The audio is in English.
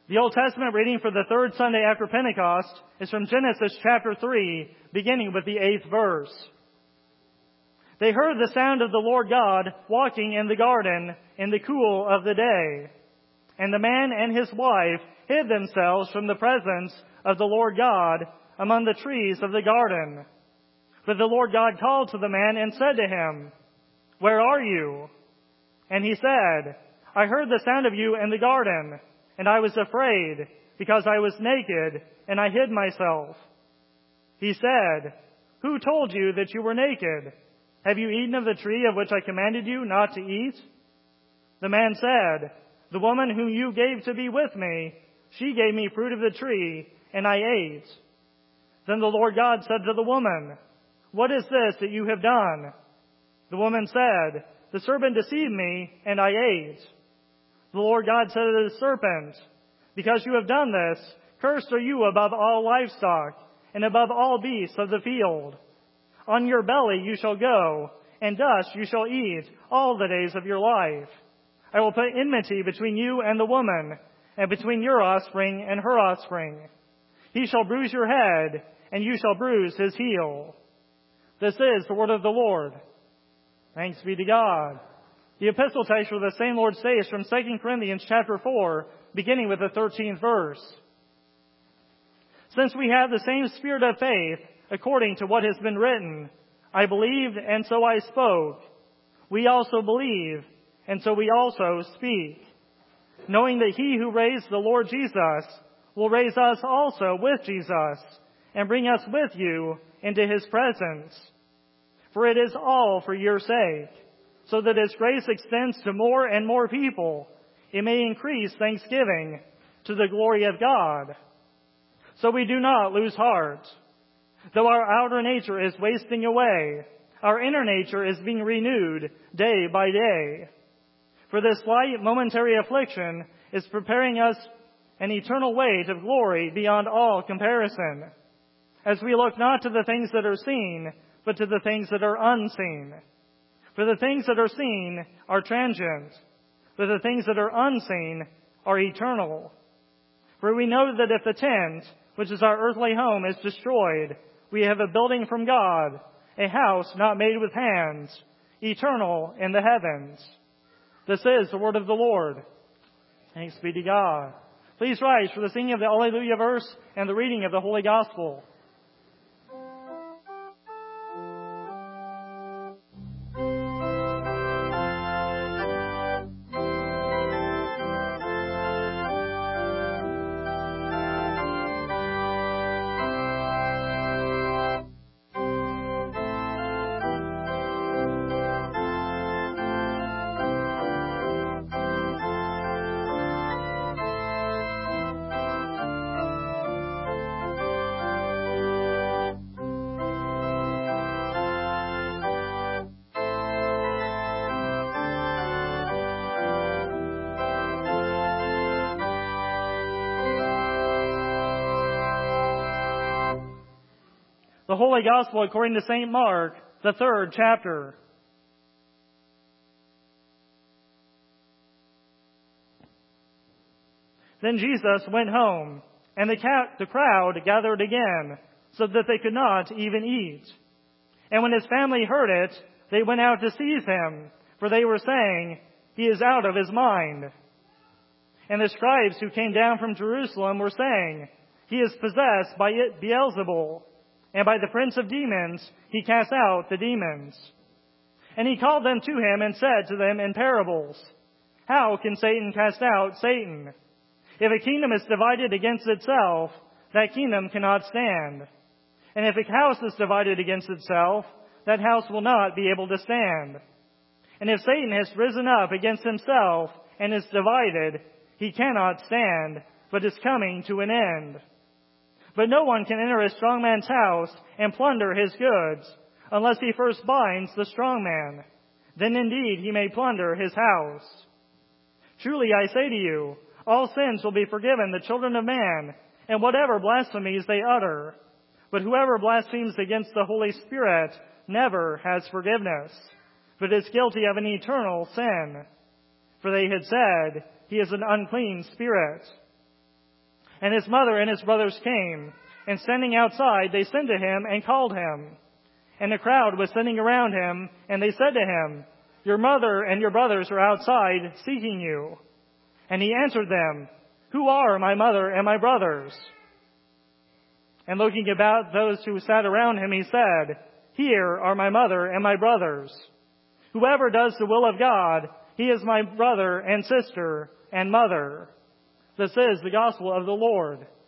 The Old Testament reading for the third Sunday after Pentecost is from Genesis chapter 3, beginning with the 8th verse. They heard the sound of the Lord God walking in the garden in the cool of the day. And the man and his wife hid themselves from the presence of the Lord God among the trees of the garden. But the Lord God called to the man and said to him, "Where are you?" And he said, "I heard the sound of you in the garden, and I was afraid, because I was naked, and I hid myself." He said, "Who told you that you were naked? Have you eaten of the tree of which I commanded you not to eat?" The man said, "The woman whom you gave to be with me, she gave me fruit of the tree, and I ate." Then the Lord God said to the woman, "What is this that you have done?" The woman said, "The serpent deceived me, and I ate." The Lord God said to the serpent, "Because you have done this, cursed are you above all livestock, and above all beasts of the field. On your belly you shall go, and dust you shall eat all the days of your life. I will put enmity between you and the woman, and between your offspring and her offspring. He shall bruise your head, and you shall bruise his heel." This is the word of the Lord. Thanks be to God. The epistle text for the same Lord's Day is from 2 Corinthians chapter 4, beginning with the 13th verse. "Since we have the same spirit of faith, according to what has been written, I believed, and so I spoke. We also believe, and so we also speak, knowing that he who raised the Lord Jesus will raise us also with Jesus, and bring us with you into his presence. For it is all for your sake, so that as grace extends to more and more people, it may increase thanksgiving to the glory of God. So we do not lose heart. Though our outer nature is wasting away, our inner nature is being renewed day by day. For this slight momentary affliction is preparing us an eternal weight of glory beyond all comparison, as we look not to the things that are seen, but to the things that are unseen. For the things that are seen are transient, but the things that are unseen are eternal. For we know that if the tent, which is our earthly home, is destroyed, we have a building from God, a house not made with hands, eternal in the heavens." This is the word of the Lord. Thanks be to God. Please rise for the singing of the Alleluia verse and the reading of the Holy Gospel. The Holy Gospel according to St. Mark, the 3rd chapter. Then Jesus went home, and the crowd gathered again, so that they could not even eat. And when his family heard it, they went out to seize him, for they were saying, "He is out of his mind." And the scribes who came down from Jerusalem were saying, "He is possessed by Beelzebul, and by the prince of demons he casts out the demons." And he called them to him and said to them in parables, "How can Satan cast out Satan? If a kingdom is divided against itself, that kingdom cannot stand. And if a house is divided against itself, that house will not be able to stand. And if Satan has risen up against himself and is divided, he cannot stand, but is coming to an end. But no one can enter a strong man's house and plunder his goods, unless he first binds the strong man. Then indeed he may plunder his house. Truly I say to you, all sins will be forgiven the children of man, and whatever blasphemies they utter. But whoever blasphemes against the Holy Spirit never has forgiveness, but is guilty of an eternal sin. For they had said, he is an unclean spirit. And his mother and his brothers came, and standing outside, they sent to him and called him. And the crowd was sitting around him, and they said to him, Your mother and your brothers are outside seeking you. And he answered them, Who are my mother and my brothers? And looking about those who sat around him, he said, Here are my mother and my brothers. Whoever does the will of God, he is my brother and sister and mother. This is the gospel of the Lord.